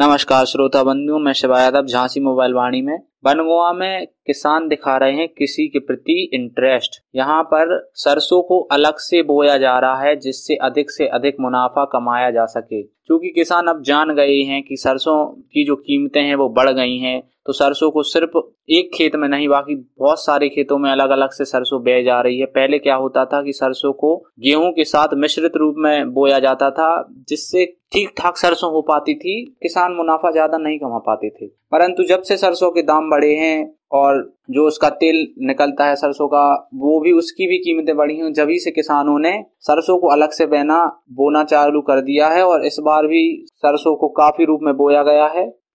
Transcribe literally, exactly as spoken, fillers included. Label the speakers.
Speaker 1: नमस्कार श्रोता बंधुओं, मैं शिवा यादव झांसी मोबाइल वाणी में। बनगुआ में किसान दिखा रहे हैं कृषि के प्रति इंटरेस्ट। यहाँ पर सरसों को अलग से बोया जा रहा है जिससे अधिक से अधिक मुनाफा कमाया जा सके, क्योंकि किसान अब जान गए हैं कि सरसों की जो कीमतें हैं वो बढ़ गई हैं। तो सरसों को सिर्फ एक खेत में नहीं, बाकी बहुत सारे खेतों में अलग अलग से सरसों बोई जा रही है। पहले क्या होता था कि सरसों को गेहूं के साथ मिश्रित रूप में बोया जाता था, जिससे ठीक ठाक सरसों हो पाती थी, किसान मुनाफा ज्यादा नहीं कमा पाते थे। परंतु जब से सरसों के दाम बढ़े हैं और जो उसका तेल निकलता है सरसों का, वो भी उसकी भी कीमतें बढ़ी हैं, जभी से किसानों ने सरसों को अलग से बहना बोना चालू कर दिया है। और इस बार भी सरसों को काफी रूप में बोया गया है।